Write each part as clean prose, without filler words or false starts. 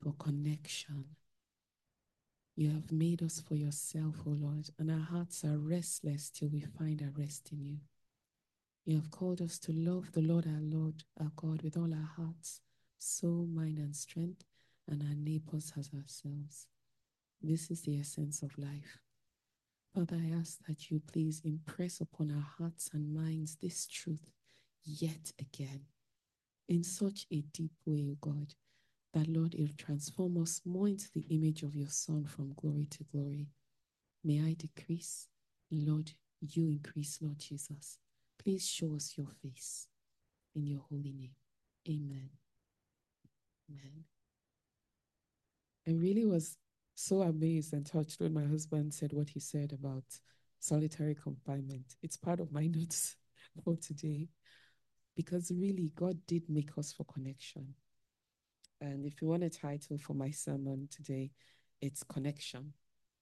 for connection. You have made us for yourself, O Lord, and our hearts are restless till we find our rest in you. You have called us to love the Lord, our God, with all our hearts, soul, mind, and strength, and our neighbors as ourselves. This is the essence of life. Father, I ask that you please impress upon our hearts and minds this truth yet again, in such a deep way, O God, that, Lord, it will transform us more into the image of your Son from glory to glory. May I decrease, Lord, you increase, Lord Jesus. Please show us your face in your holy name. Amen. Amen. I really was so amazed and touched when my husband said what he said about solitary confinement. It's part of my notes for today, because really God did make us for connection. And if you want a title for my sermon today, it's Connection.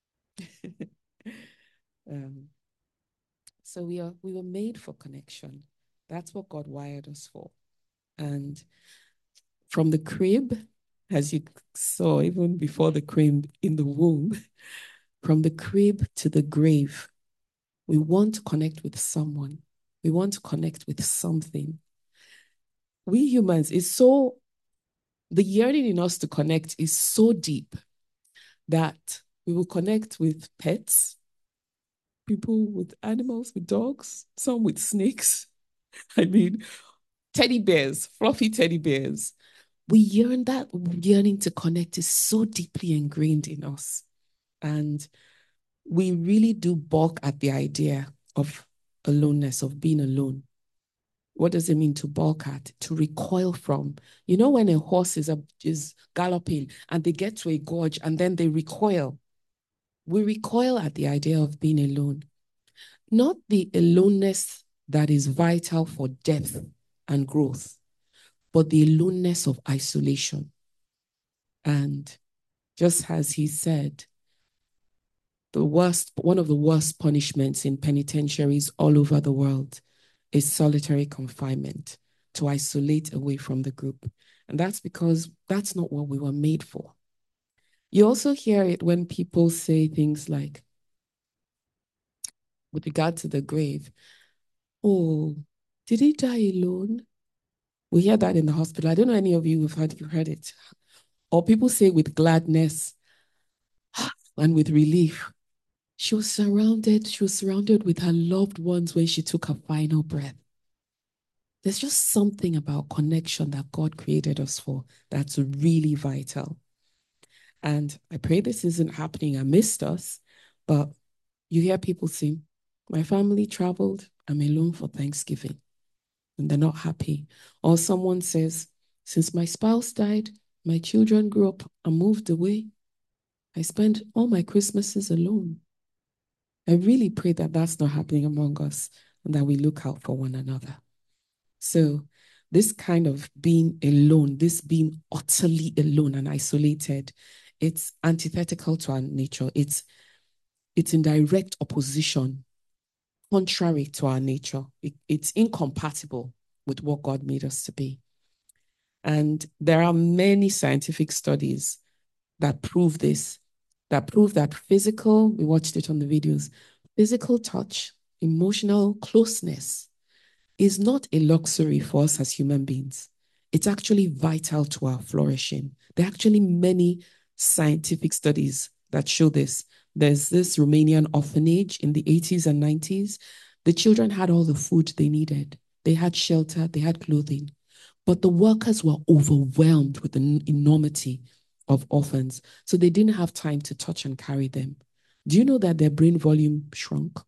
So we were made for connection. That's what God wired us for. And from the crib, as you saw, even before the crib in the womb, from the crib to the grave, we want to connect with someone. We want to connect with something. We humans, the yearning in us to connect is so deep that we will connect with pets, people with animals, with dogs, some with snakes. I mean, teddy bears, fluffy teddy bears. That yearning to connect is so deeply ingrained in us. And we really do balk at the idea of aloneness, of being alone. What does it mean to balk at? To recoil from. You know, when a horse is galloping and they get to a gorge and then they recoil. We recoil at the idea of being alone. Not the aloneness that is vital for depth and growth, but the aloneness of isolation. And just as he said, one of the worst punishments in penitentiaries all over the world is solitary confinement, to isolate away from the group. And that's because that's not what we were made for. You also hear it when people say things like, with regard to the grave, oh, did he die alone? We hear that in the hospital. I don't know any of you who've heard it. Or people say with gladness and with relief, she was surrounded with her loved ones when she took her final breath. There's just something about connection that God created us for that's really vital. And I pray this isn't happening amidst us, but you hear people say, my family traveled, I'm alone for Thanksgiving, and they're not happy. Or someone says, since my spouse died, my children grew up and moved away. I spend all my Christmases alone. I really pray that that's not happening among us and that we look out for one another. So this kind of being alone, this being utterly alone and isolated, it's antithetical to our nature. It's in direct opposition, contrary to our nature. It's incompatible with what God made us to be. And there are many scientific studies that prove this, that prove that we watched it on the videos, physical touch, emotional closeness is not a luxury for us as human beings. It's actually vital to our flourishing. There are actually many scientific studies that show this. There's this Romanian orphanage in the 80s and 90s. The children had all the food they needed. They had shelter, they had clothing. But the workers were overwhelmed with the enormity of orphans. So they didn't have time to touch and carry them. Do you know that their brain volume shrunk?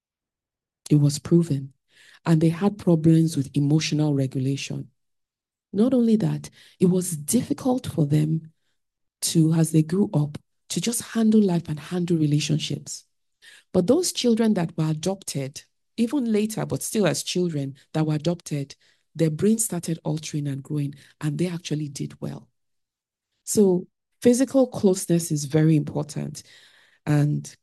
It was proven. And they had problems with emotional regulation. Not only that, it was difficult for them to, as they grew up, to just handle life and handle relationships. But those children that were adopted, even later, but still as children that were adopted, their brains started altering and growing, and they actually did well. So physical closeness is very important. And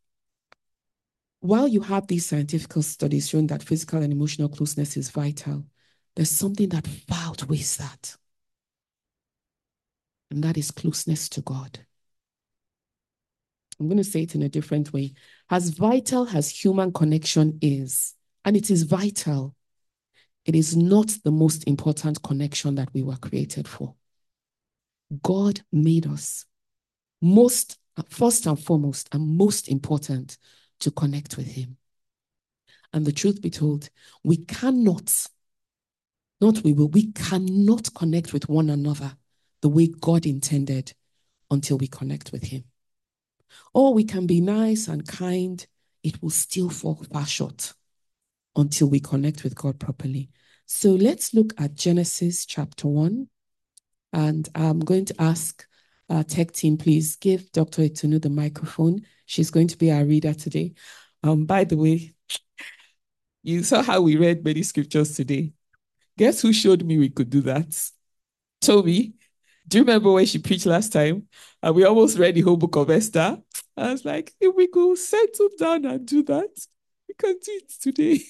while you have these scientific studies showing that physical and emotional closeness is vital, there's something that far outweighs that. and that is closeness to God. I'm going to say it in a different way. As vital as human connection is, and it is vital, it is not the most important connection that we were created for. God made us first and foremost, and most important, to connect with him. And the truth be told, we cannot connect with one another the way God intended until we connect with him. Or we can be nice and kind, it will still fall far short until we connect with God properly. So let's look at Genesis chapter 1. And I'm going to ask our tech team, please give Dr. Itunu the microphone. She's going to be our reader today. By the way, you saw how we read many scriptures today. Guess who showed me we could do that? Toby. Do you remember when she preached last time? And we almost read the whole book of Esther. I was like, if we go settle down and do that, we can do it today.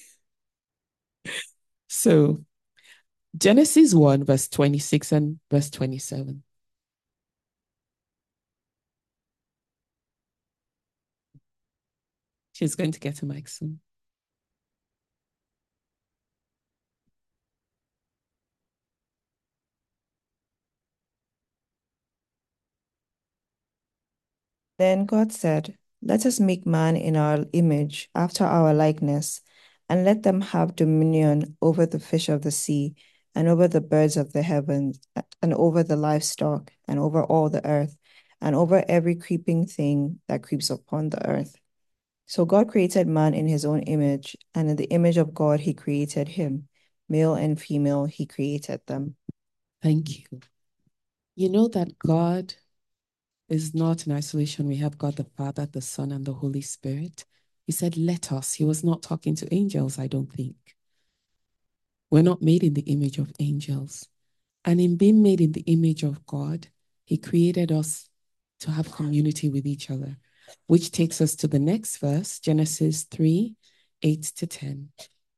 So Genesis 1, verse 26 and verse 27. She's going to get a mic soon. Then God said, let us make man in our image, after our likeness, and let them have dominion over the fish of the sea, and over the birds of the heavens, and over the livestock, and over all the earth, and over every creeping thing that creeps upon the earth. So God created man in his own image, and in the image of God he created him. Male and female he created them. Thank you. You know that God is not in isolation. We have God the Father, the Son, and the Holy Spirit. He said, let us. He was not talking to angels, I don't think. We're not made in the image of angels. And in being made in the image of God, he created us to have community with each other, which takes us to the next verse, Genesis 3, 8 to 10.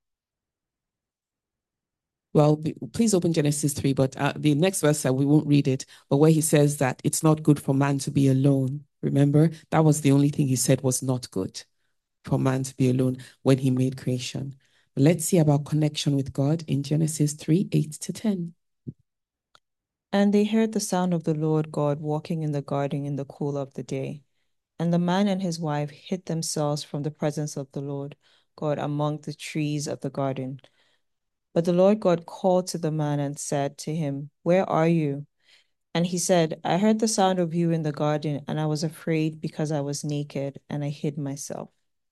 Well, please open Genesis 3, but the next verse, we won't read it, but where he says that it's not good for man to be alone. Remember, that was the only thing he said was not good for man to be alone when he made creation. But let's see about connection with God in Genesis 3, 8 to 10. And they heard the sound of the Lord God walking in the garden in the cool of the day. And the man and his wife hid themselves from the presence of the Lord God among the trees of the garden. But the Lord God called to the man and said to him, where are you? And he said, I heard the sound of you in the garden, and I was afraid because I was naked, and I hid myself.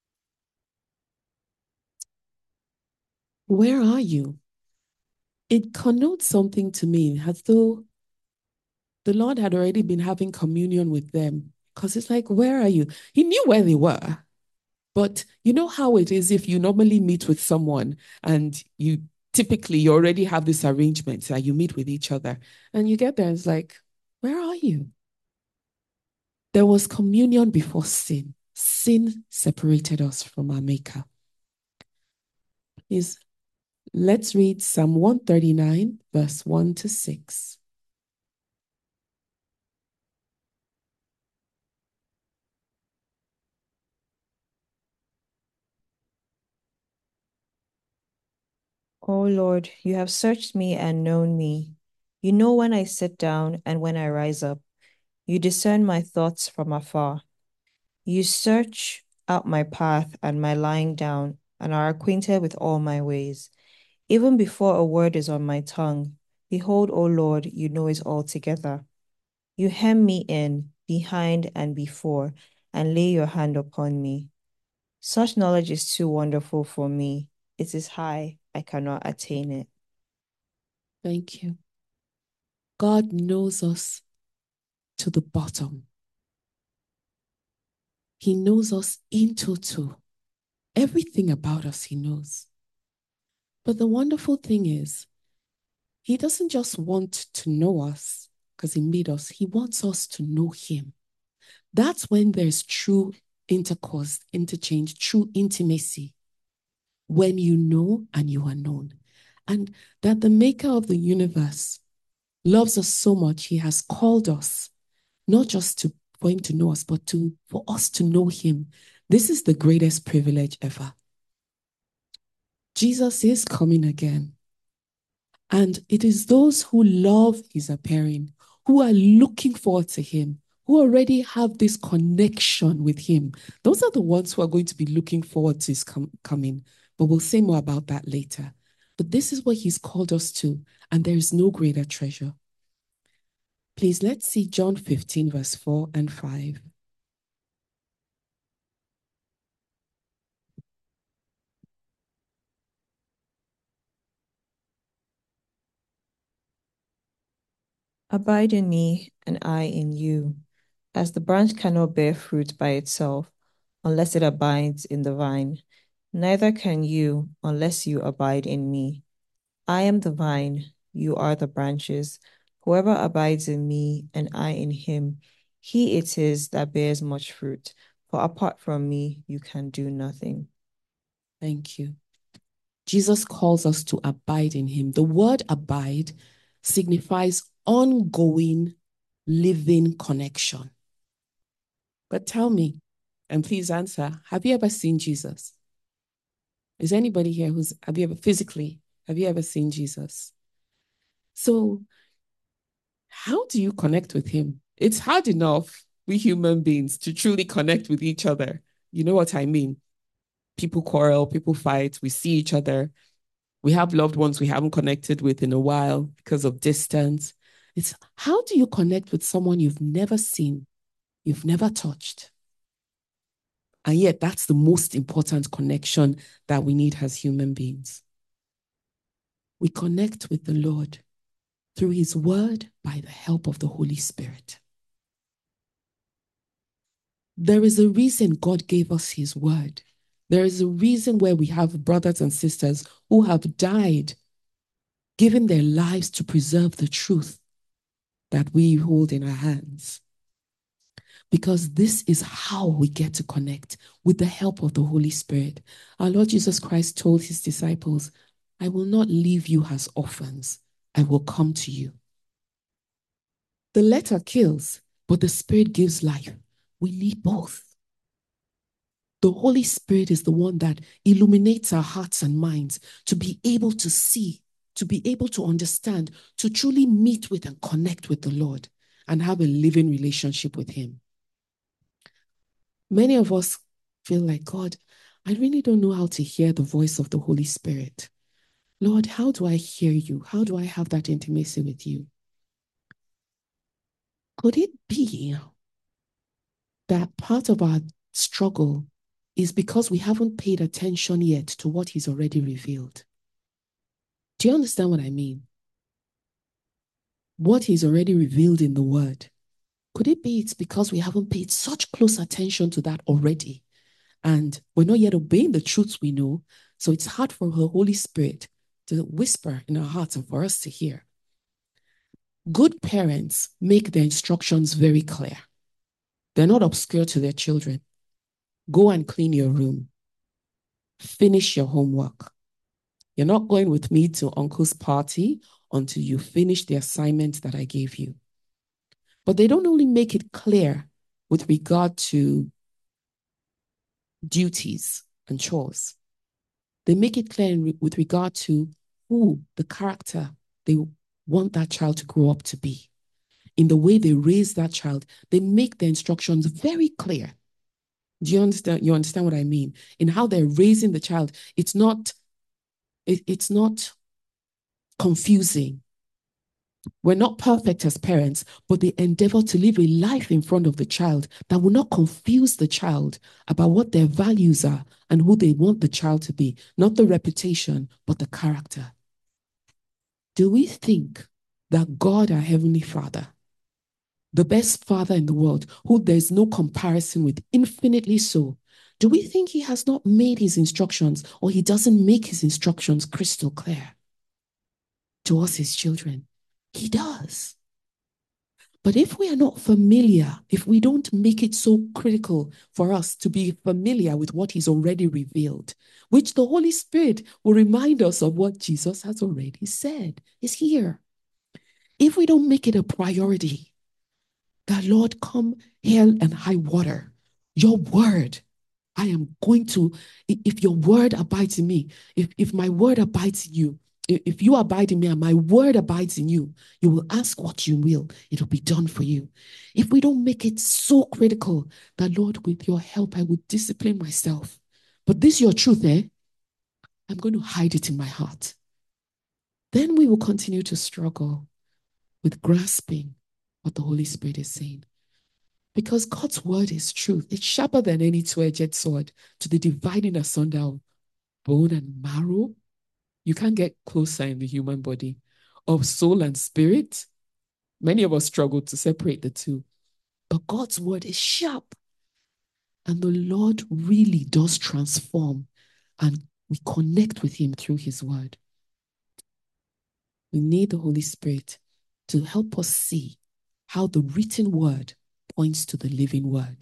Where are you? It connotes something to me as though the Lord had already been having communion with them, because it's like, where are you? He knew where they were. But you know how it is if you normally meet with someone and you already have this arrangement that you meet with each other and you get there, it's like, where are you? There was communion before sin. Sin separated us from our maker. Let's read Psalm 139, verse 1 to 6. O Lord, you have searched me and known me. You know when I sit down and when I rise up. You discern my thoughts from afar. You search out my path and my lying down, and are acquainted with all my ways. Even before a word is on my tongue, behold, O Lord, you know it altogether. You hem me in, behind and before, and lay your hand upon me. Such knowledge is too wonderful for me. It is high, I cannot attain it. Thank you. God knows us to the bottom. He knows us in total. Everything about us, he knows. But the wonderful thing is, he doesn't just want to know us because he made us. He wants us to know him. That's when there's true intercourse, interchange, true intimacy. When you know and you are known. And that the maker of the universe loves us so much, he has called us, not just for him to know us, but for us to know him. This is the greatest privilege ever. Jesus is coming again. And it is those who love his appearing, who are looking forward to him, who already have this connection with him. Those are the ones who are going to be looking forward to his coming. But we'll say more about that later. But this is what he's called us to, and there is no greater treasure. Please, let's see John 15, verse 4 and 5. Abide in me, and I in you. As the branch cannot bear fruit by itself unless it abides in the vine, neither can you unless you abide in me. I am the vine, you are the branches. Whoever abides in me and I in him, he it is that bears much fruit. For apart from me, you can do nothing. Thank you. Jesus calls us to abide in him. The word abide signifies ongoing, living connection. But tell me, and please answer, have you ever seen Jesus? Is anybody here have you ever seen Jesus? So how do you connect with him? It's hard enough, we human beings, to truly connect with each other. You know what I mean? People quarrel, people fight, we see each other. We have loved ones we haven't connected with in a while because of distance. It's how do you connect with someone you've never seen, you've never touched? And yet that's the most important connection that we need as human beings. We connect with the Lord through his word by the help of the Holy Spirit. There is a reason God gave us his word. There is a reason where we have brothers and sisters who have died, giving their lives to preserve the truth that we hold in our hands. Because this is how we get to connect with the help of the Holy Spirit. Our Lord Jesus Christ told his disciples, I will not leave you as orphans. I will come to you. The letter kills, but the Spirit gives life. We need both. The Holy Spirit is the one that illuminates our hearts and minds to be able to see, to be able to understand, to truly meet with and connect with the Lord and have a living relationship with him. Many of us feel like, God, I really don't know how to hear the voice of the Holy Spirit. Lord, how do I hear you? How do I have that intimacy with you? Could it be that part of our struggle is because we haven't paid attention yet to what he's already revealed? Do you understand what I mean? What he's already revealed in the word. Could it be it's because we haven't paid such close attention to that already? And we're not yet obeying the truths we know. So it's hard for the Holy Spirit to whisper in our hearts and for us to hear. Good parents make their instructions very clear. They're not obscure to their children. Go and clean your room. Finish your homework. You're not going with me to uncle's party until you finish the assignment that I gave you. But they don't only make it clear with regard to duties and chores. They make it clear with regard to who the character they want that child to grow up to be. In the way they raise that child, they make the instructions very clear. Do you understand? You understand what I mean? In how they're raising the child, it's not confusing. We're not perfect as parents, but they endeavor to live a life in front of the child that will not confuse the child about what their values are and who they want the child to be, not the reputation, but the character. Do we think that God, our Heavenly Father, the best Father in the world, who there's no comparison with, infinitely so, do we think he has not made his instructions, or he doesn't make his instructions crystal clear to us, his children? He does. But if we are not familiar, if we don't make it so critical for us to be familiar with what he's already revealed, which the Holy Spirit will remind us of what Jesus has already said, is here. If we don't make it a priority, that Lord, come hell and high water, your word, I am going to, if your word abides in me, if my word abides in you, if you abide in me and my word abides in you, you will ask what you will. It will be done for you. If we don't make it so critical that, Lord, with your help, I will discipline myself. But this is your truth, eh? I'm going to hide it in my heart. Then we will continue to struggle with grasping what the Holy Spirit is saying. Because God's word is truth. It's sharper than any two-edged sword to the dividing asunder of bone and marrow. You can't get closer in the human body, of soul and spirit. Many of us struggle to separate the two. But God's word is sharp. And the Lord really does transform, and we connect with him through his word. We need the Holy Spirit to help us see how the written word points to the living word.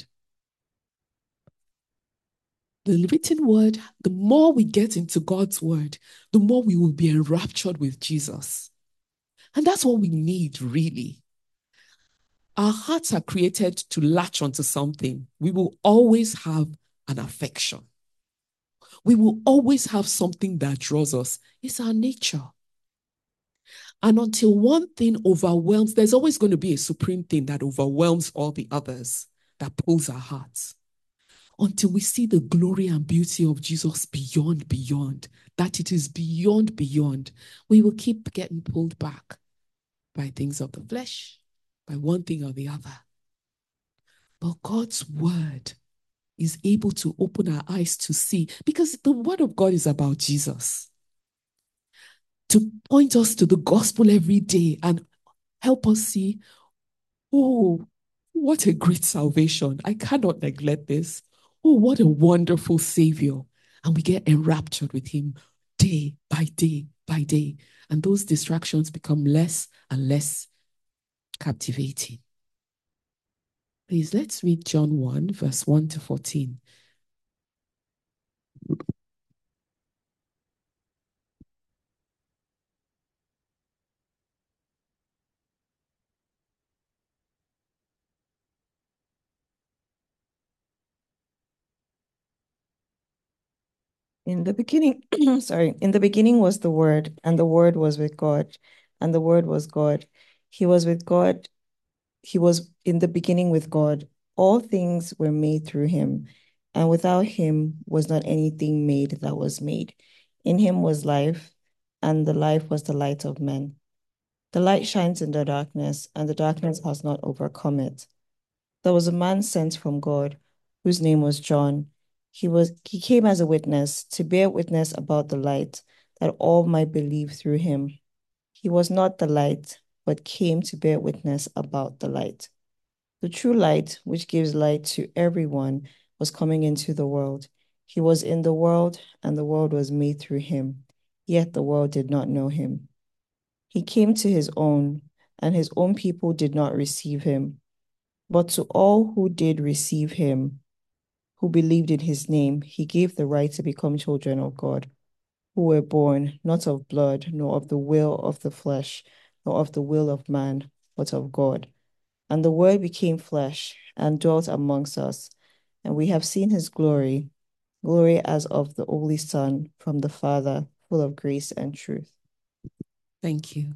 The written word, the more we get into God's word, the more we will be enraptured with Jesus. And that's what we need, really. Our hearts are created to latch onto something. We will always have an affection. We will always have something that draws us. It's our nature. And until one thing overwhelms, there's always going to be a supreme thing that overwhelms all the others, that pulls our hearts. Until we see the glory and beauty of Jesus beyond, that it is beyond, we will keep getting pulled back by things of the flesh, by one thing or the other. But God's word is able to open our eyes to see, because the word of God is about Jesus, to point us to the gospel every day and help us see, oh, what a great salvation. I cannot neglect this. Oh, what a wonderful Savior. And we get enraptured with him day by day by day. And those distractions become less and less captivating. Please, let's read John 1, verse 1 to 14. In the beginning, in the beginning was the Word, and the Word was with God, and the Word was God. He was with God. He was in the beginning with God. All things were made through him, and without him was not anything made that was made. In him was life, and the life was the light of men. The light shines in the darkness, and the darkness has not overcome it. There was a man sent from God, whose name was John. He came as a witness to bear witness about the light, that all might believe through him. He was not the light, but came to bear witness about the light. The true light, which gives light to everyone, was coming into the world. He was in the world, and the world was made through him, yet the world did not know him. He came to his own, and his own people did not receive him. But to all who did receive him, who believed in his name, he gave the right to become children of God, who were born not of blood, nor of the will of the flesh, nor of the will of man, but of God. And the Word became flesh and dwelt amongst us, and we have seen his glory, glory as of the only Son from the Father, full of grace and truth. Thank you.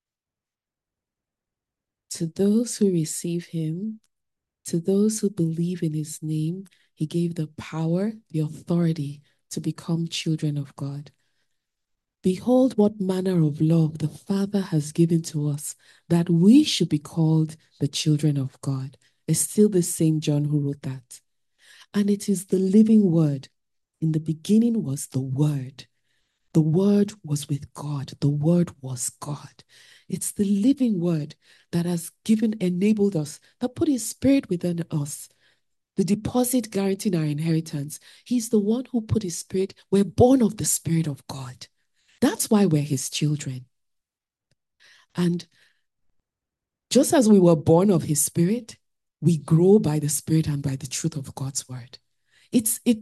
To those who receive him, to those who believe in his name, he gave the power, the authority to become children of God. Behold, what manner of love the Father has given to us, that we should be called the children of God. It's still the same John who wrote that. And it is the living word. In the beginning was the Word. The Word was with God. The Word was God. It's the living word that has enabled us, that put his spirit within us, the deposit guaranteeing our inheritance. He's the one who put his spirit. We're born of the Spirit of God. That's why we're his children. And just as we were born of his spirit, we grow by the spirit and by the truth of God's word. I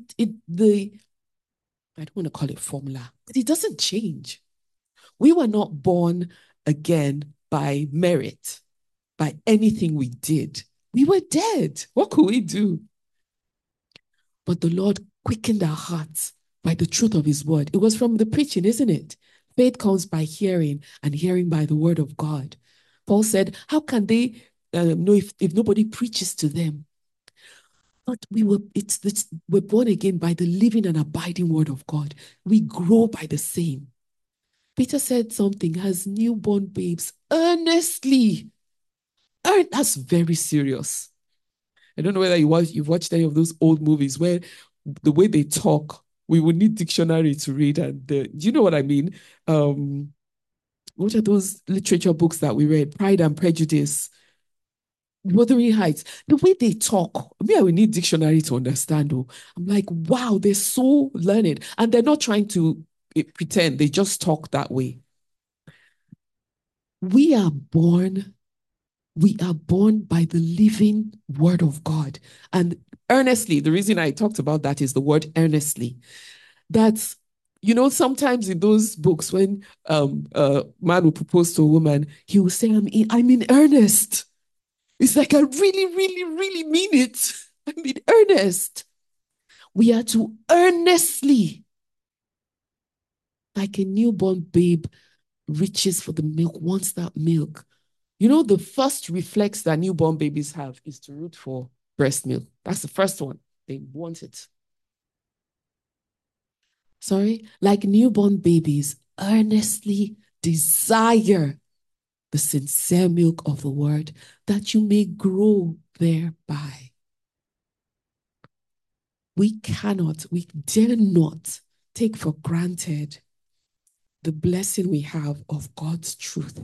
don't want to call it formula, but it doesn't change. We were not born again by merit, by anything we did. We were dead. What could we do? But the Lord quickened our hearts by the truth of his word. It was from the preaching, isn't it? Faith comes by hearing, and hearing by the word of God. Paul said, how can they know if nobody preaches to them? But we're born again by the living and abiding word of God. We grow by the same. Peter said something, as newborn babes, earnestly. That's very serious. I don't know whether you've watched any of those old movies where the way they talk, we would need dictionary to read. And do you know what I mean? What are those literature books that we read? Pride and Prejudice, Wuthering Heights. The way they talk, I will need dictionary to understand. Oh, I'm like, wow, they're so learned. And they're not trying to pretend. They just talk that way. We are born by the living word of God. And earnestly, the reason I talked about that is the word earnestly. That's, sometimes in those books, when a man will propose to a woman, he will say, I'm in earnest. It's like, I really, really, really mean it. I'm in earnest. We are to earnestly, like a newborn babe reaches for the milk, wants that milk. The first reflex that newborn babies have is to root for breast milk. That's the first one. They want it. Like newborn babies earnestly desire the sincere milk of the word, that you may grow thereby. We dare not take for granted the blessing we have of God's truth.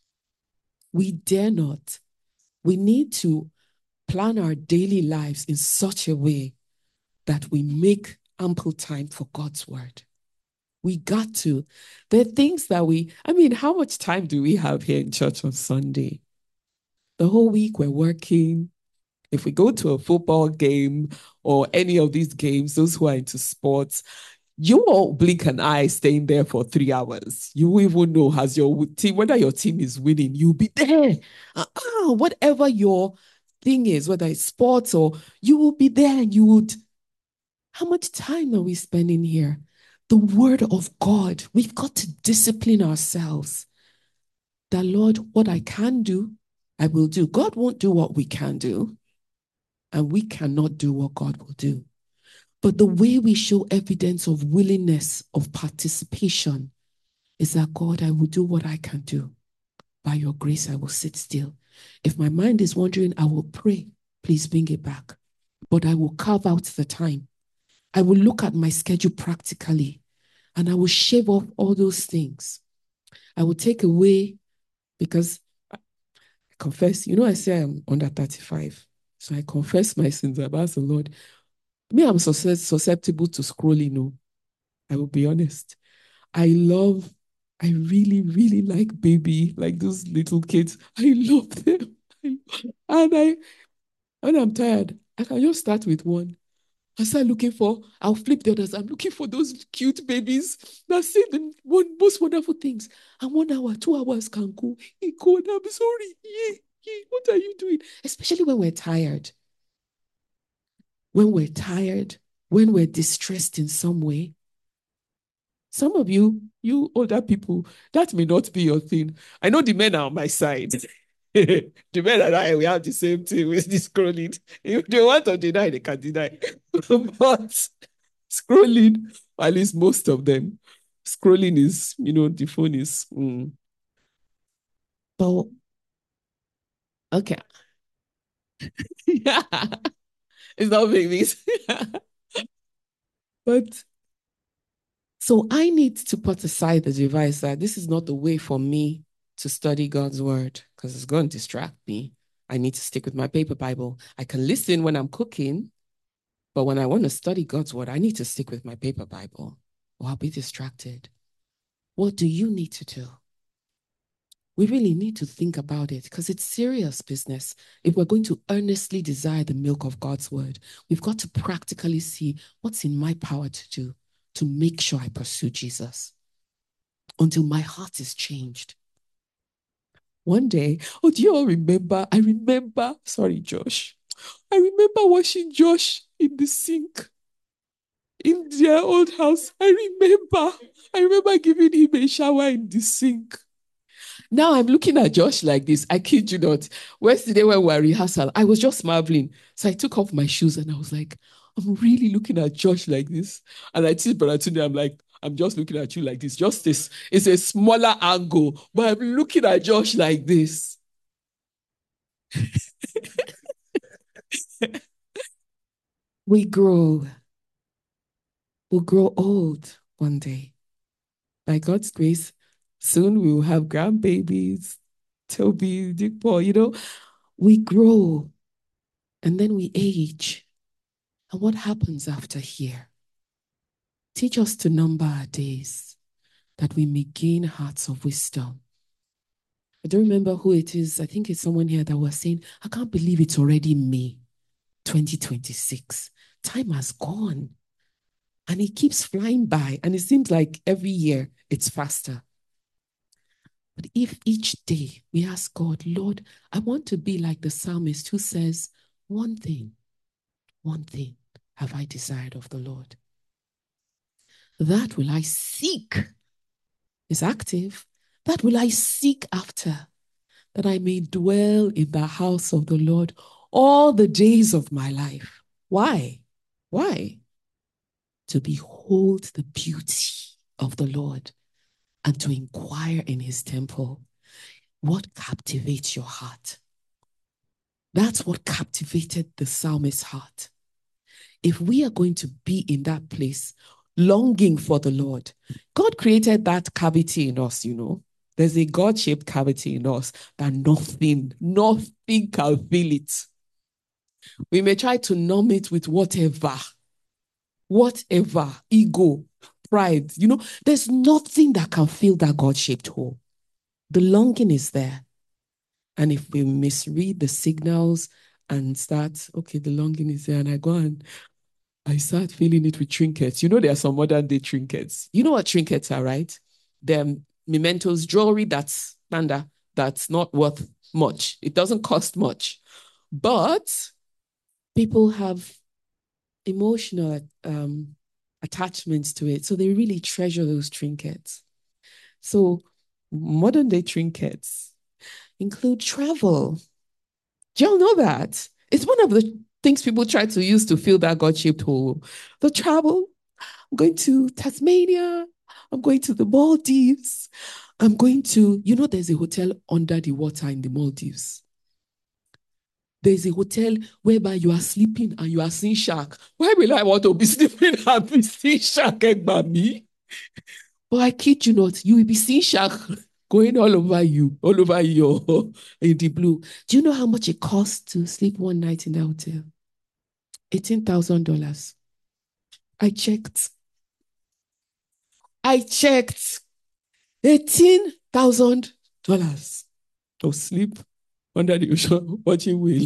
We dare not. We need to plan our daily lives in such a way that we make ample time for God's word. We got to. There are things that how much time do we have here in church on Sunday? The whole week we're working. If we go to a football game or any of these games, those who are into sports, you won't blink an eye staying there for 3 hours. You will even know as your team, whether your team is winning, you'll be there. Whatever your thing is, whether it's sports or you will be there and you would. How much time are we spending here? The word of God. We've got to discipline ourselves. That, Lord, what I can do, I will do. God won't do what we can do, and we cannot do what God will do. But the way we show evidence of willingness, of participation, is that, God, I will do what I can do. By your grace, I will sit still. If my mind is wandering, I will pray. Please bring it back. But I will carve out the time. I will look at my schedule practically, and I will shave off all those things. I will take away, because I confess, I say I'm under 35. So I confess my sins. I've asked the Lord. I'm susceptible to scrolling. I will be honest. I really, really like baby, like those little kids. I love them. And when I'm tired, I can just start with one. I start I'll flip the others. I'm looking for those cute babies that say the most wonderful things. And 1 hour, 2 hours can go. God, I'm sorry. What are you doing? Especially when we're tired. When we're distressed in some way. Some of you older people, that may not be your thing. I know the men are on my side. The men and I, we have the same thing with this scrolling. If they want to deny, they can deny. But scrolling, at least most of them, scrolling is, the phone is. But, okay. Yeah. It's not babies. But, so I need to put aside the device that this is not the way for me to study God's word, because it's going to distract me. I need to stick with my paper Bible. I can listen when I'm cooking, but when I want to study God's word, I need to stick with my paper Bible, or I'll be distracted. What do you need to do? We really need to think about it, because it's serious business. If we're going to earnestly desire the milk of God's word, we've got to practically see what's in my power to do to make sure I pursue Jesus until my heart is changed. One day, oh, do you all remember? I remember, sorry, Josh. I remember washing Josh in the sink in their old house. I remember giving him a shower in the sink. Now I'm looking at Josh like this. I kid you not. Yesterday when we were rehearsal, I was just marveling. So I took off my shoes and I was like, I'm really looking at Josh like this. And I told Brother Tunde, I'm like, I'm just looking at you like this. Just this. It's a smaller angle, but I'm looking at Josh like this. We grow. We'll grow old one day. By God's grace, soon we will have grandbabies, Toby, Dick Paul, we grow and then we age. And what happens after here? Teach us to number our days that we may gain hearts of wisdom. I don't remember who it is. I think it's someone here that was saying, I can't believe it's already May 2026. Time has gone and it keeps flying by. And it seems like every year it's faster. But if each day we ask God, Lord, I want to be like the psalmist who says, one thing have I desired of the Lord. That will I seek. Is active. That will I seek after, that I may dwell in the house of the Lord all the days of my life. Why? Why? To behold the beauty of the Lord and to inquire in his temple. What captivates your heart? That's what captivated the psalmist's heart. If we are going to be in that place, longing for the Lord, God created that cavity in us, There's a God-shaped cavity in us that nothing can fill it. We may try to numb it with whatever, ego, pride. There's nothing that can fill that God-shaped hole. The longing is there. And if we misread the signals and start, okay, the longing is there, and I start filling it with trinkets. There are some modern day trinkets. You know what trinkets are, right? They're mementos, jewelry that's not worth much. It doesn't cost much. But people have emotional attachments to it. So they really treasure those trinkets. So modern day trinkets include travel. Do y'all know that? It's one of the things people try to use to fill that God-shaped hole. The travel. I'm going to Tasmania. I'm going to the Maldives. I'm going to, there's a hotel under the water in the Maldives. There's a hotel whereby you are sleeping and you are seeing shark. Why will I want to be sleeping and be seeing shark, me? But I kid you not, you will be seeing shark going all over your, in the blue. Do you know how much it costs to sleep one night in the hotel? $18,000. I checked. $18,000 to sleep under the ocean watching whale.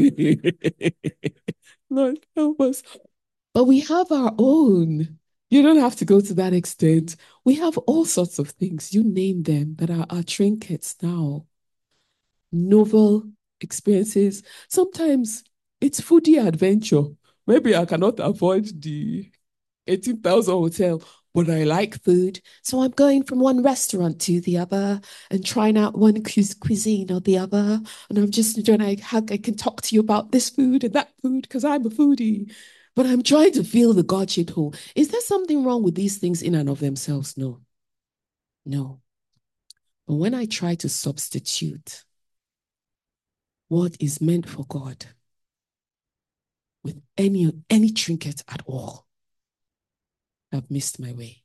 Lord, help us. But we have our own. You don't have to go to that extent. We have all sorts of things, you name them, that are our trinkets now. Novel experiences. Sometimes it's foodie adventure. Maybe I cannot afford the 18,000 hotel, but I like food. So I'm going from one restaurant to the other and trying out one cuisine or the other. And I'm just enjoying how I can talk to you about this food and that food because I'm a foodie. But I'm trying to fill the God-shaped hole. Is there something wrong with these things in and of themselves? No. No. But when I try to substitute what is meant for God with any trinket at all, I've missed my way.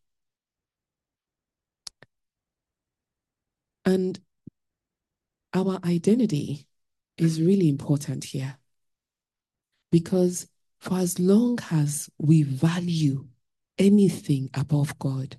And our identity is really important here, because for as long as we value anything above God,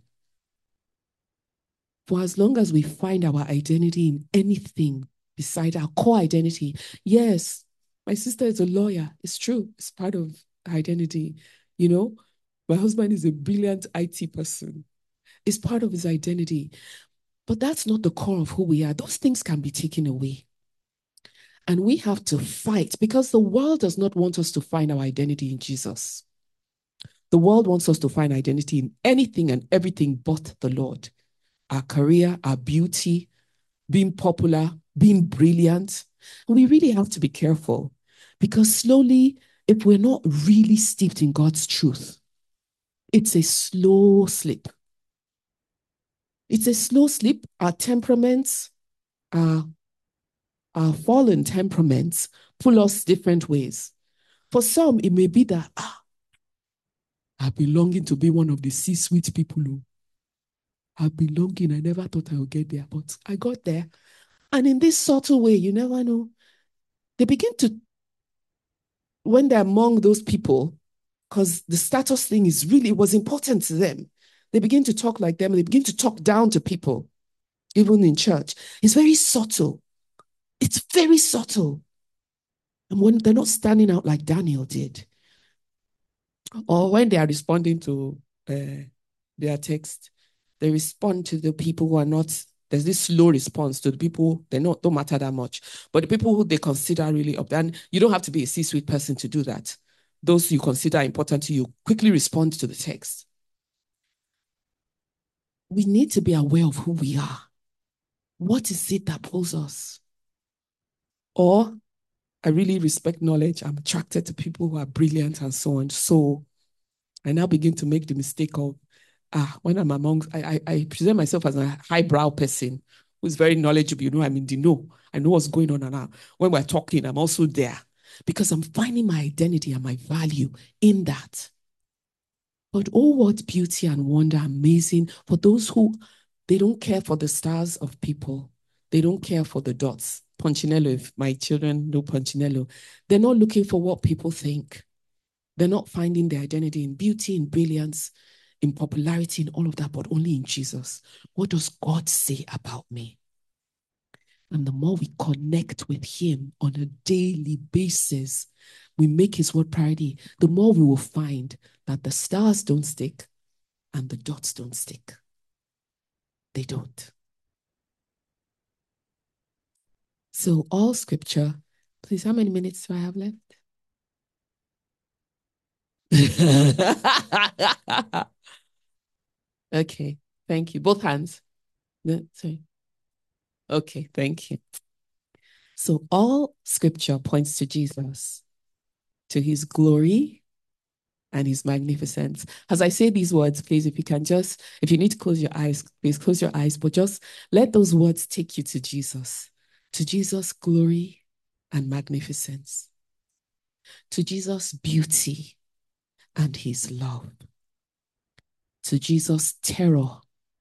for as long as we find our identity in anything beside our core identity, yes, my sister is a lawyer. It's true. It's part of identity. My husband is a brilliant IT person. It's part of his identity. But that's not the core of who we are. Those things can be taken away. And we have to fight because the world does not want us to find our identity in Jesus. The world wants us to find identity in anything and everything but the Lord. Our career, our beauty, being popular, being brilliant. And we really have to be careful because slowly, if we're not really steeped in God's truth, it's a slow slip. It's a slow slip. Our temperaments, our fallen temperaments pull us different ways. For some, it may be that, I've been longing to be one of the C-suite people who I've been longing. I never thought I would get there, but I got there. And in this subtle way, you never know, they begin to, when they're among those people, because the status thing is really, it was important to them, they begin to talk like them, and they begin to talk down to people, even in church. It's very subtle. It's very subtle. And when they're not standing out like Daniel did, or when they are responding to their text, they respond to the people who are not, there's this slow response to the people, they don't matter that much. But the people who they consider really up, and you don't have to be a C-suite person to do that. Those you consider important to you, quickly respond to the text. We need to be aware of who we are. What is it that pulls us? Or I really respect knowledge. I'm attracted to people who are brilliant and so on. So I now begin to make the mistake of, when I'm I present myself as a highbrow person who's very knowledgeable. You know, I'm in the know. I know what's going on now. When we're talking, I'm also there because I'm finding my identity and my value in that. But oh, what beauty and wonder, amazing for those who, they don't care for the stars of people. They don't care for the dots. Punchinello, if my children know Punchinello, they're not looking for what people think. They're not finding their identity in beauty, in brilliance, in popularity, in all of that, but only in Jesus. What does God say about me? And the more we connect with him on a daily basis, we make his word priority, the more we will find that the stars don't stick and the dots don't stick. They don't. So all scripture, please, how many minutes do I have left? Okay, thank you. Both hands. No, sorry. Okay, thank you. So all scripture points to Jesus, to his glory and his magnificence. As I say these words, please, if you need to close your eyes, please close your eyes, but just let those words take you to Jesus' glory and magnificence, to Jesus' beauty and his love, to Jesus' terror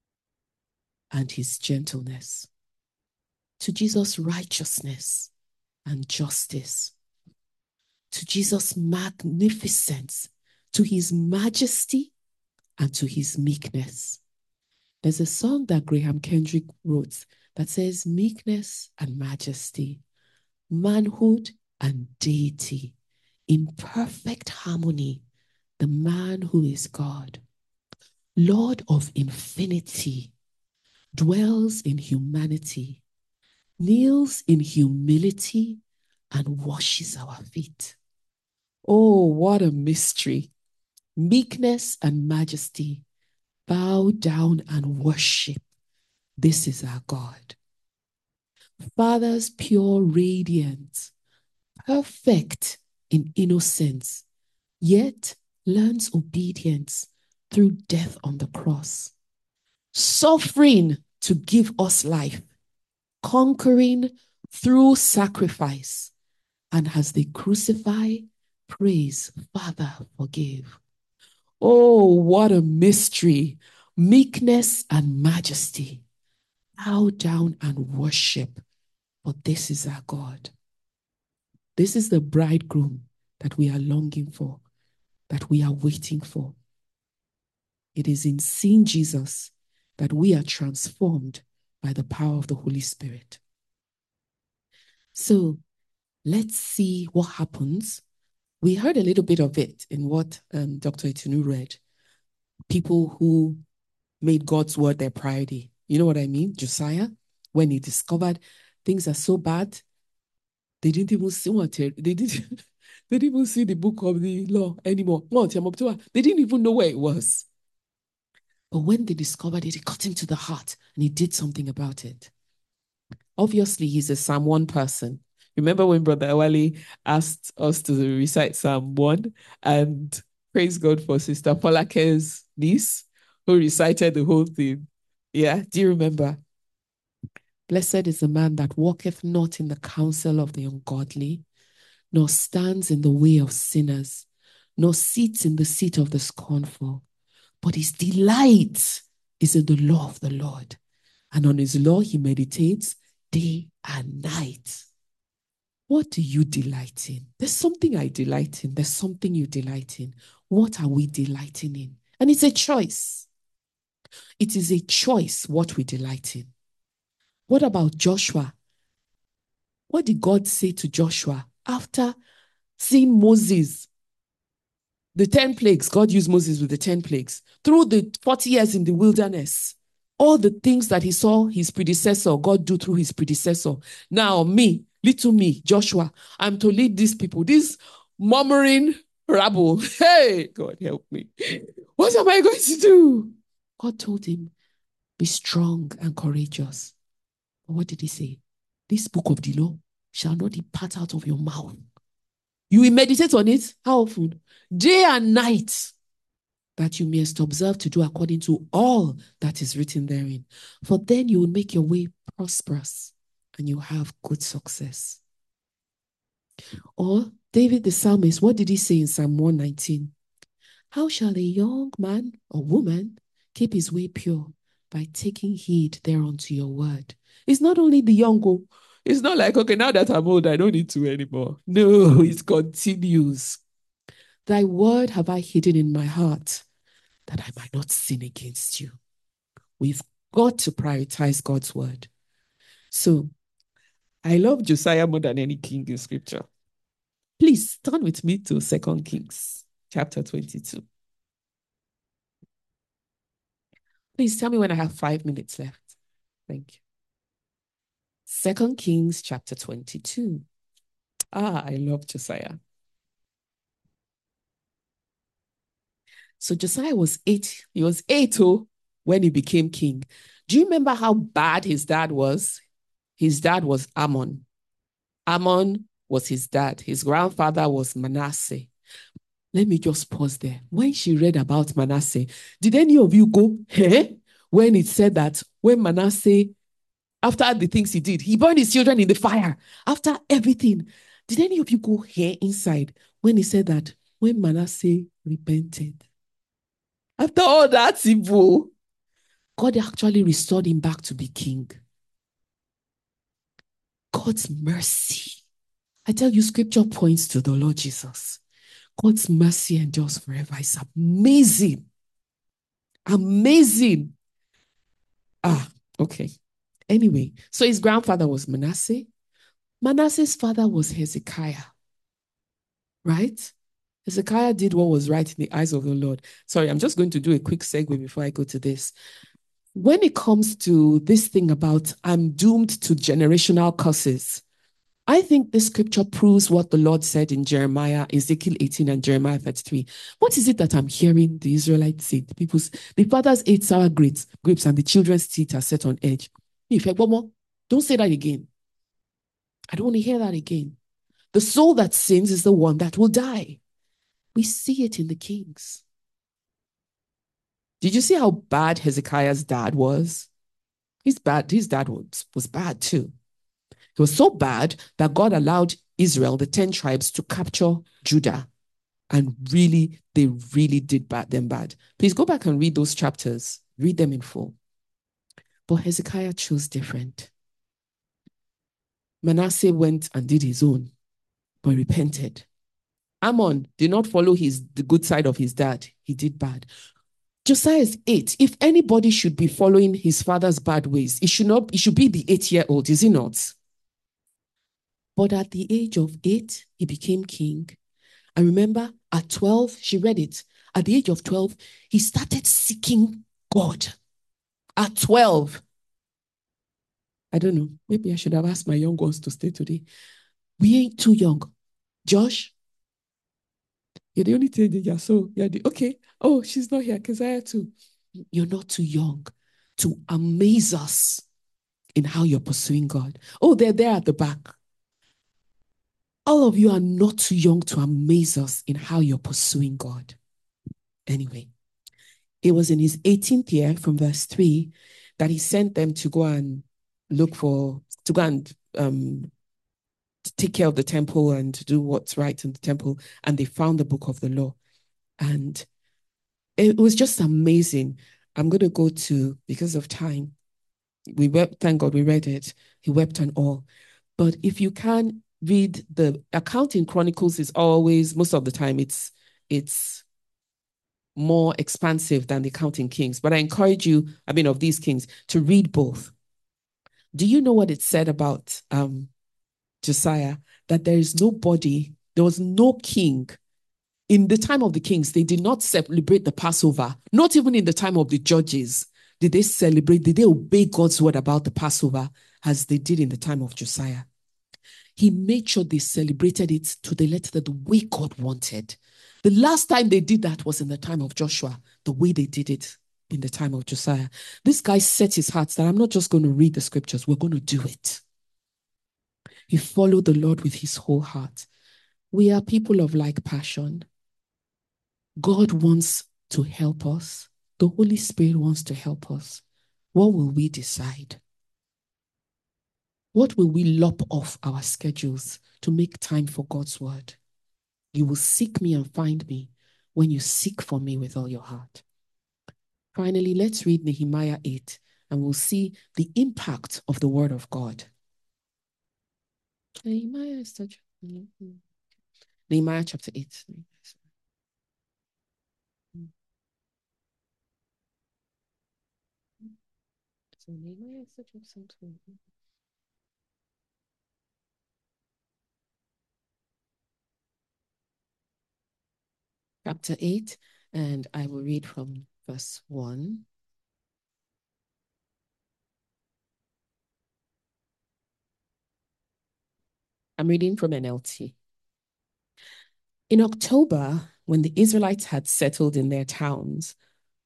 and his gentleness, to Jesus' righteousness and justice, to Jesus' magnificence, to his majesty and to his meekness. There's a song that Graham Kendrick wrote that says meekness and majesty, manhood and deity, in perfect harmony, the man who is God, Lord of infinity, dwells in humanity, kneels in humility, and washes our feet. Oh, what a mystery. Meekness and majesty, bow down and worship. This is our God. Father's pure radiance, perfect in innocence, yet learns obedience through death on the cross. Suffering to give us life, conquering through sacrifice, and as they crucify, praise, Father, forgive. Oh, what a mystery. Meekness and majesty. Bow down and worship, for this is our God. This is the bridegroom that we are longing for, that we are waiting for. It is in seeing Jesus that we are transformed by the power of the Holy Spirit. So let's see what happens. We heard a little bit of it in what Dr. Itunu read. People who made God's word their priority. You know what I mean? Josiah, when he discovered things are so bad, they didn't even see they didn't even see the book of the law anymore. They didn't even know where it was. But when they discovered it, it got him to the heart and he did something about it. Obviously, he's a Psalm 1 person. Remember when Brother Awali asked us to recite Psalm 1? And praise God for Sister Polake's niece who recited the whole thing. Yeah, do you remember? Blessed is the man that walketh not in the counsel of the ungodly, nor stands in the way of sinners, nor sits in the seat of the scornful. But his delight is in the law of the Lord. And on his law he meditates day and night. What do you delight in? There's something I delight in. There's something you delight in. What are we delighting in? And it's a choice. It is a choice what we delight in. What about Joshua? What did God say to Joshua after seeing Moses? The 10 plagues, God used Moses with the 10 plagues. Through the 40 years in the wilderness, all the things that he saw his predecessor, God do through his predecessor. Now me, little me, Joshua, I'm to lead these people, this murmuring rabble. Hey, God help me. What am I going to do? God told him, be strong and courageous. But what did he say? This book of the law shall not depart out of your mouth. You will meditate on it. How often? Day and night, that you mayest observe to do according to all that is written therein. For then you will make your way prosperous and you have good success. Or David the psalmist, what did he say in Psalm 119? How shall a young man or woman keep his way pure? By taking heed thereunto your word. It's not only the young. It's not like, okay, now that I'm old, I don't need to anymore. No, it continues. Thy word have I hidden in my heart, that I might not sin against you. We've got to prioritize God's word. So I love Josiah more than any king in scripture. Please turn with me to 2 Kings chapter 22. Please tell me when I have 5 minutes left. Thank you. 2 Kings chapter 22. I love Josiah. So Josiah was 8. He was 8 when he became king. Do you remember how bad his dad was? His dad was Ammon. Ammon was his dad. His grandfather was Manasseh. Let me just pause there. When she read about Manasseh, did any of you go, hey? When it said that when Manasseh, after the things he did, he burned his children in the fire. After everything, did any of you go here inside when he said that when Manasseh repented? After all that evil, God actually restored him back to be king. God's mercy. I tell you, scripture points to the Lord Jesus. God's mercy endures forever. It's amazing. Amazing. Okay. Anyway, so his grandfather was Manasseh. Manasseh's father was Hezekiah. Right? Hezekiah did what was right in the eyes of the Lord. Sorry, I'm just going to do a quick segue before I go to this. When it comes to this thing about I'm doomed to generational curses, I think this scripture proves what the Lord said in Jeremiah, Ezekiel 18 and Jeremiah 33. What is it that I'm hearing the Israelites say? The fathers ate sour grapes and the children's teeth are set on edge. Don't say that again. I don't want to hear that again. The soul that sins is the one that will die. We see it in the kings. Did you see how bad Hezekiah's dad was? His dad was bad too. It was so bad that God allowed Israel, the 10 tribes, to capture Judah. And they really did them bad. Please go back and read those chapters. Read them in full. But Hezekiah chose different. Manasseh went and did his own, but repented. Ammon did not follow the good side of his dad. He did bad. Josiah is 8. If anybody should be following his father's bad ways, it should be the 8-year-old, is he not? But at the age of 8, he became king. And remember, at 12, she read it. At the age of 12, he started seeking God. At 12, I don't know. Maybe I should have asked my young ones to stay today. We ain't too young. Josh, you're the only teenager, so you're the okay. Oh, she's not here. Keziah too. You're not too young to amaze us in how you're pursuing God. Oh, they're there at the back. All of you are not too young to amaze us in how you're pursuing God. Anyway, it was in his 18th year, from verse 3, that he sent them to go and take care of the temple and to do what's right in the temple. And they found the book of the law. And it was just amazing. I'm going to go to, because of time, we wept, thank God we read it. He wept and all. But if you can read the account in Chronicles, is always, most of the time, it's more expansive than the account in Kings. But I encourage you, of these kings, to read both. Do you know what it said about Josiah? That there was no king. In the time of the kings, they did not celebrate the Passover. Not even in the time of the judges did they obey God's word about the Passover as they did in the time of Josiah. He made sure they celebrated it to the letter, the way God wanted. The last time they did that was in the time of Joshua, the way they did it in the time of Josiah. This guy set his heart that I'm not just going to read the scriptures, we're going to do it. He followed the Lord with his whole heart. We are people of like passion. God wants to help us. The Holy Spirit wants to help us. What will we decide? What will we lop off our schedules to make time for God's word? You will seek me and find me when you seek for me with all your heart. Finally, let's read Nehemiah 8 and we'll see the impact of the word of God. Nehemiah is such... Nehemiah chapter 8. So Nehemiah is such a something. Chapter 8, and I will read from verse 1. I'm reading from NLT. In October, when the Israelites had settled in their towns,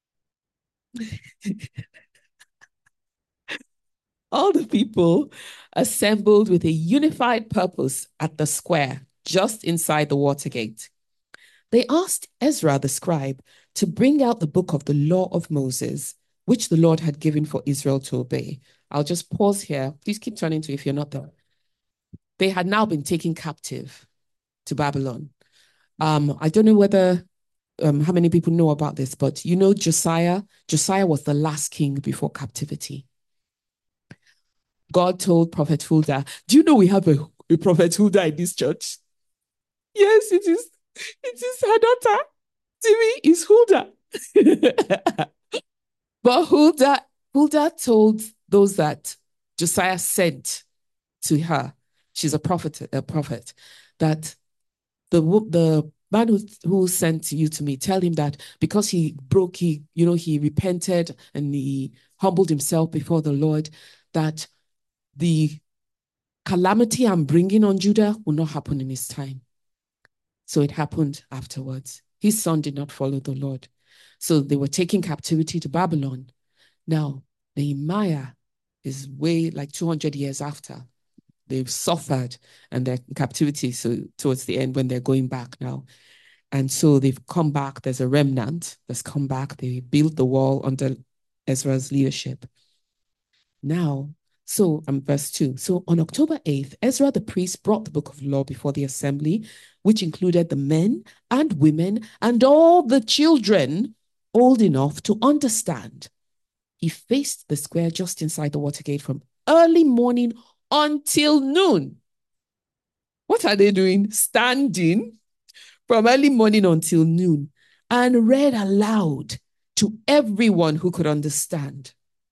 all the people assembled with a unified purpose at the square just inside the water gate. They asked Ezra the scribe to bring out the book of the law of Moses, which the Lord had given for Israel to obey. I'll just pause here. Please keep turning to if you're not there. They had now been taken captive to Babylon. I don't know whether how many people know about this, but you know Josiah was the last king before captivity. God told Prophet Huldah, do you know we have a Prophet Huldah in this church? Yes, it is her daughter. Timmy is Huldah. But Huldah told those that Josiah sent to her, she's a prophet, that the man who sent you to me, tell him that because he repented and he humbled himself before the Lord, that the calamity I'm bringing on Judah will not happen in his time. So it happened afterwards. His son did not follow the Lord. So they were taking captivity to Babylon. Now, Nehemiah is way like 200 years after. They've suffered and they're in captivity. So towards the end, when they're going back now. And so they've come back. There's a remnant that's come back. They built the wall under Ezra's leadership. Now, so verse 2. So on October 8th, Ezra the priest brought the book of law before the assembly, which included the men and women and all the children old enough to understand. He faced the square just inside the water gate from early morning until noon. What are they doing? Standing from early morning until noon and read aloud to everyone who could understand.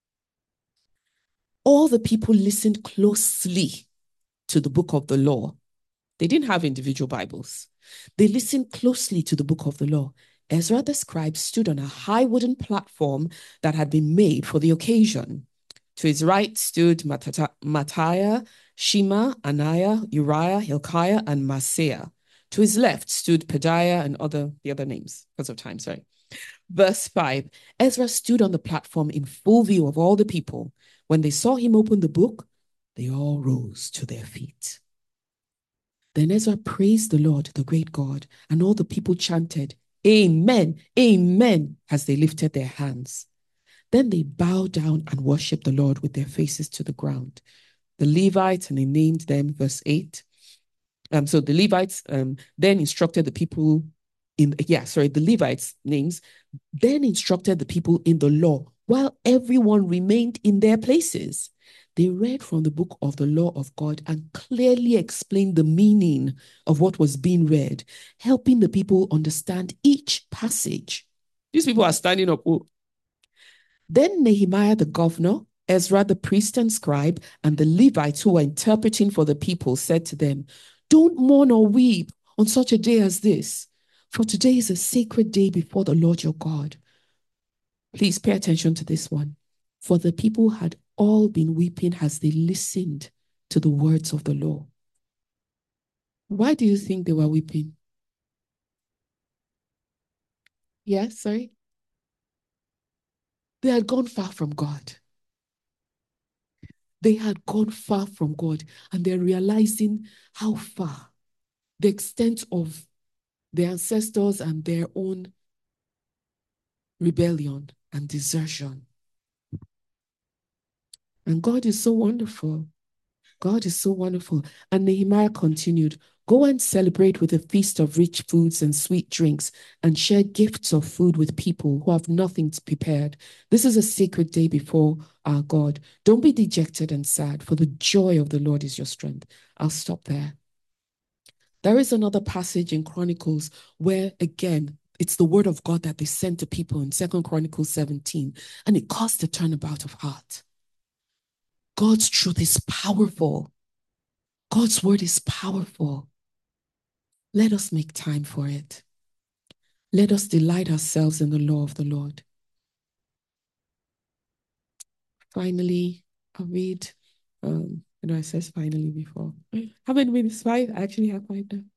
All the people listened closely to the book of the law. They didn't have individual Bibles. They listened closely to the book of the law. Ezra the scribe stood on a high wooden platform that had been made for the occasion. To his right stood Mattaiah, Shema, Ananiah, Uriah, Hilkiah, and Maaseiah. To his left stood Pedaiah and the other names, because of time, sorry. Verse 5, Ezra stood on the platform in full view of all the people. When they saw him open the book, they all rose to their feet. Then Ezra praised the Lord, the great God, and all the people chanted, Amen, Amen, as they lifted their hands. Then they bowed down and worshiped the Lord with their faces to the ground. The Levites, and they named them, verse 8. So the Levites then instructed the people the Levites' names, then instructed the people in the law while everyone remained in their places. They read from the book of the law of God and clearly explained the meaning of what was being read, helping the people understand each passage. These people are standing up. Oh. Then Nehemiah the governor, Ezra the priest and scribe, and the Levites who were interpreting for the people said to them, Don't mourn or weep on such a day as this, for today is a sacred day before the Lord your God. Please pay attention to this one. For the people had all been weeping as they listened to the words of the law. Why do you think they were weeping? Yeah, sorry. They had gone far from God. They had gone far from God, and they're realizing how far, the extent of their ancestors and their own rebellion and desertion. And God is so wonderful. God is so wonderful. And Nehemiah continued, Go and celebrate with a feast of rich foods and sweet drinks, and share gifts of food with people who have nothing prepared. This is a sacred day before our God. Don't be dejected and sad, for the joy of the Lord is your strength. I'll stop there. There is another passage in Chronicles where, again, it's the word of God that they sent to people in 2 Chronicles 17, and it caused a turnabout of heart. God's truth is powerful. God's word is powerful. Let us make time for it. Let us delight ourselves in the law of the Lord. Finally, I'll read, I said finally before. How many minutes? 5? I actually have 5 now.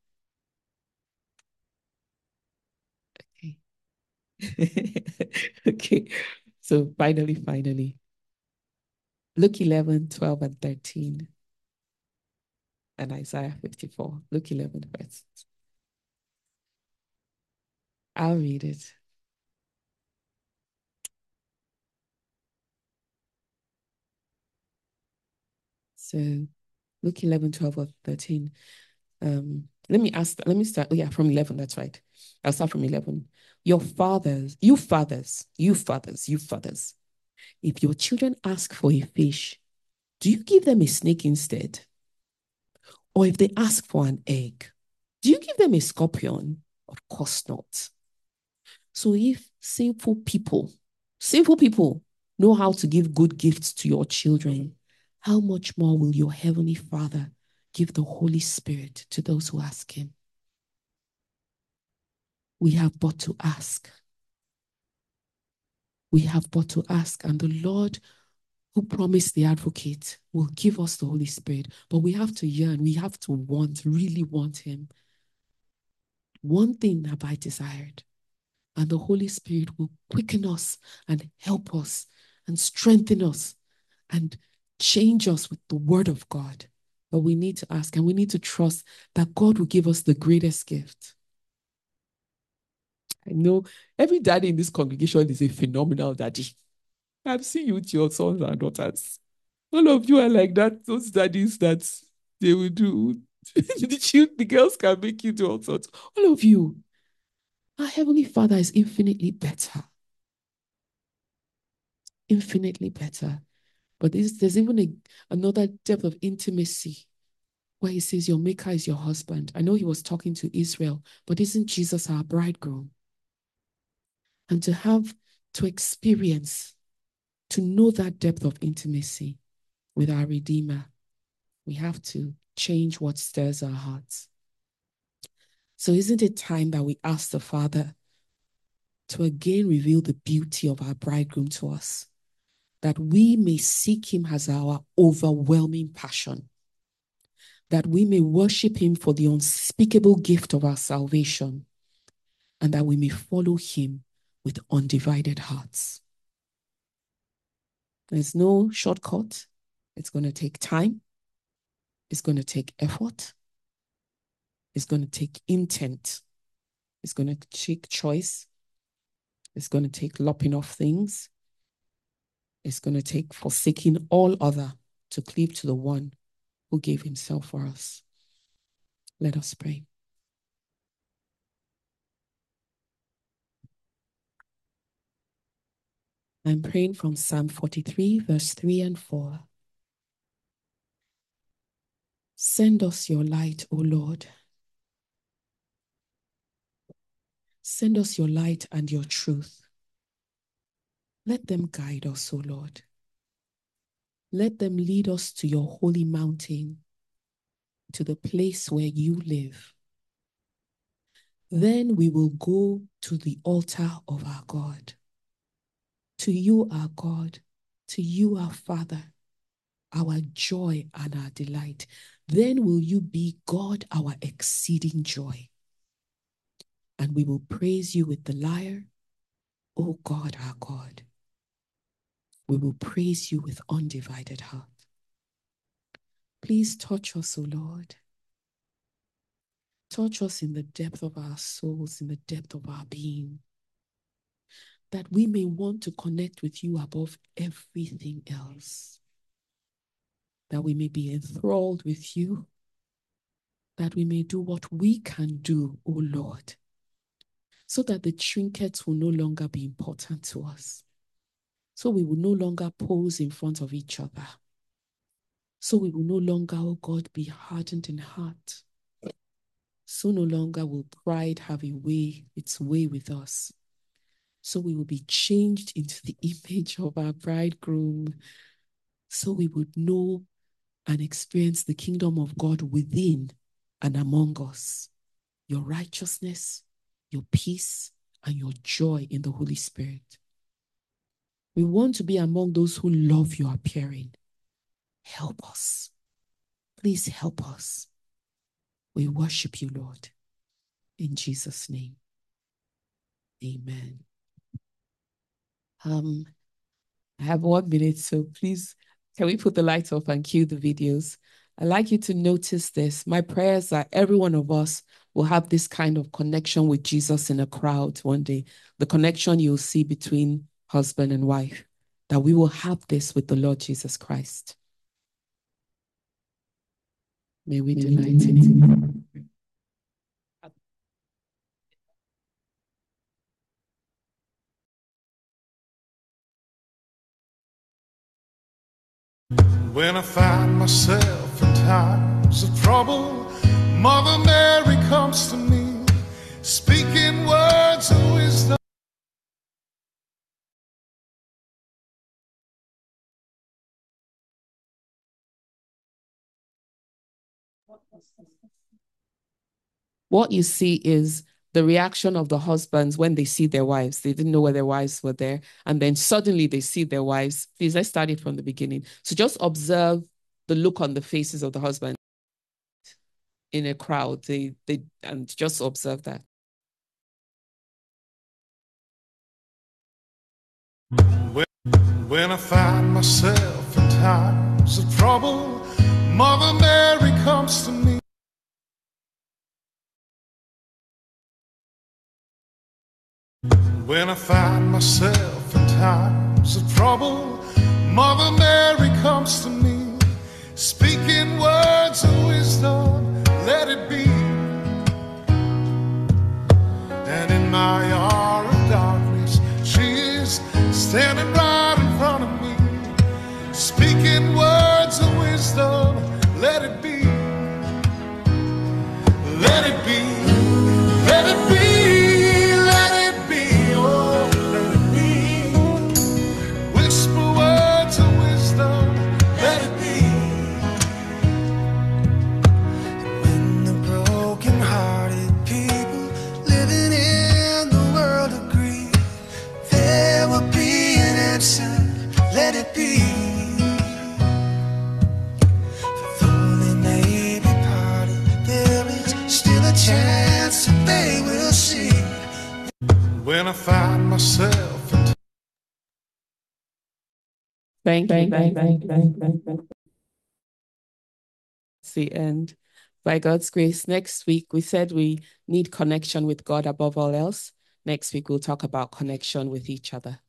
Okay. Okay. So finally. Luke 11, 12, and 13. And Isaiah 54. Luke 11 first. I'll read it. So Luke 11, 12, or 13. Let me start. Oh, yeah, from 11. That's right. I'll start from 11. You fathers, if your children ask for a fish, do you give them a snake instead? Or if they ask for an egg, do you give them a scorpion? Of course not. So if sinful people know how to give good gifts to your children, how much more will your heavenly Father give the Holy Spirit to those who ask him? We have but to ask. We have but to ask, and the Lord who promised the advocate will give us the Holy Spirit. But we have to yearn, we have to want, really want him. One thing have I desired, and the Holy Spirit will quicken us and help us and strengthen us and change us with the word of God. But we need to ask, and we need to trust that God will give us the greatest gift. I know every daddy in this congregation is a phenomenal daddy. I've seen you with your sons and daughters. All of you are like that, those daddies that they will do. The girls can make you do all sorts. All of you. Our Heavenly Father is infinitely better. Infinitely better. But there's even another depth of intimacy where he says, your maker is your husband. I know he was talking to Israel, but isn't Jesus our bridegroom? And to experience, to know that depth of intimacy with our Redeemer, we have to change what stirs our hearts. So isn't it time that we ask the Father to again reveal the beauty of our bridegroom to us? that we may seek him as our overwhelming passion, that we may worship him for the unspeakable gift of our salvation, and that we may follow him with undivided hearts. There's no shortcut. It's going to take time. It's going to take effort. It's going to take intent. It's going to take choice. It's going to take lopping off things. It's going to take forsaking all other to cleave to the one who gave himself for us. Let us pray. I'm praying from Psalm 43, verse 3 and 4. Send us your light, O Lord. Send us your light and your truth. Let them guide us, O Lord. Let them lead us to your holy mountain, to the place where you live. Then we will go to the altar of our God. To you, our God, to you, our Father, our joy and our delight. Then will you be God, our exceeding joy. And we will praise you with the lyre, O God, our God. We will praise you with undivided heart. Please touch us, O Lord. Touch us in the depth of our souls, in the depth of our being, that we may want to connect with you above everything else, that we may be enthralled with you, that we may do what we can do, O Lord, so that the trinkets will no longer be important to us, so we will no longer pose in front of each other, so we will no longer, O God, be hardened in heart, so no longer will pride have its way with us. So we will be changed into the image of our bridegroom. So we would know and experience the kingdom of God within and among us. Your righteousness, your peace, and your joy in the Holy Spirit. We want to be among those who love your appearing. Help us. Please help us. We worship you, Lord. In Jesus' name. Amen. I have 1 minute, so please, can we put the lights off and cue the videos? I'd like you to notice this. My prayers are every one of us will have this kind of connection with Jesus in a crowd one day. The connection you'll see between husband and wife, that we will have this with the Lord Jesus Christ. May we delight in him. When I find myself in times of trouble, Mother Mary comes to me, speaking words of wisdom. What you see is the reaction of the husbands when they see their wives. They didn't know where their wives were there. And then suddenly they see their wives. Please, let's start it from the beginning. So just observe the look on the faces of the husband in a crowd. And just observe that. When I find myself in times of trouble, Mother Mary comes to me. When I find myself in times of trouble, Mother Mary comes to me, speaking words of wisdom, let it be. And in my hour of darkness, she is standing right in front of me, speaking words of wisdom, let it be. Let it be, let it be. when I find myself in Thank you. It's the end. By God's grace, next week, we said we need connection with God above all else. Next week, we'll talk about connection with each other.